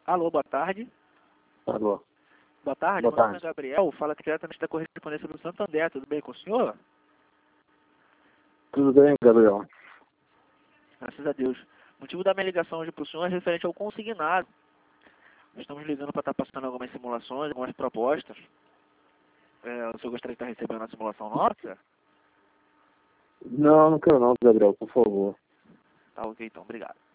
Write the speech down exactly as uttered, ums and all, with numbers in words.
Alô, boa tarde. Alô. Boa tarde, Boa meu nome tarde. é Gabriel, fala aqui diretamente da correspondência do Santander, tudo bem com o senhor? Tudo bem, Gabriel? Graças a Deus. O motivo da minha ligação hoje para o senhor é referente ao consignado. Estamos ligando para estar passando algumas simulações, algumas propostas. É, o senhor gostaria de estar recebendo a simulação nossa? Não, não quero não, Gabriel, por favor. Tá ok, então, obrigado.